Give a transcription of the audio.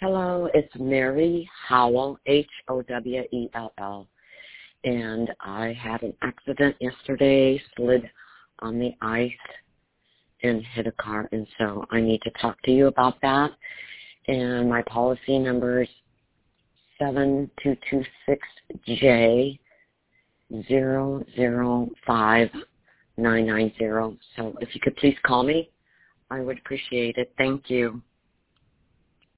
Hello, it's Mary Howell, Howell, and I had an accident yesterday, slid on the ice and hit a car, and so I need to talk to you about that. And my policy number is 7226J 005990. So if you could please call me, I would appreciate it. Thank you.